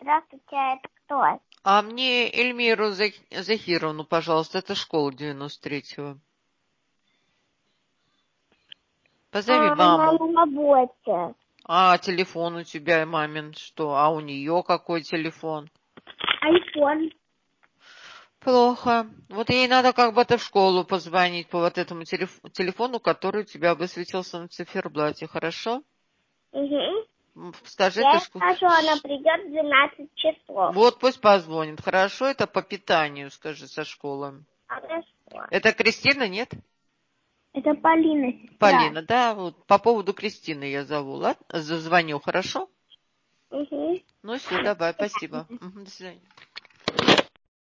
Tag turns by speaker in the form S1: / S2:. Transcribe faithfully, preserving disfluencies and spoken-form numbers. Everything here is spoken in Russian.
S1: Здравствуйте, а это кто?
S2: А мне Эльмиру Зах- Захировну, пожалуйста, это школа девяносто третьего. Позови
S1: А, она
S2: маму.
S1: на работе.
S2: А телефон у тебя, мамин, что? А у нее какой телефон?
S1: Айфон.
S2: Плохо. Вот ей надо как бы-то в школу позвонить по вот этому телеф- телефону, который у тебя высветился на циферблате, хорошо?
S1: Угу.
S2: М, Скажи
S1: Я
S2: ты
S1: ей
S2: шку...
S1: скажу, она придет в двенадцать часов.
S2: Вот пусть позвонит, хорошо? Это по питанию, скажи, со школы.
S1: Хорошо.
S2: Это Кристина, нет?
S1: Это Полина, сестра.
S2: Полина, да, вот по поводу Кристины я зову, ладно? Зазвоню, хорошо?
S1: Угу.
S2: Ну все, давай, спасибо. Мгм, до свидания.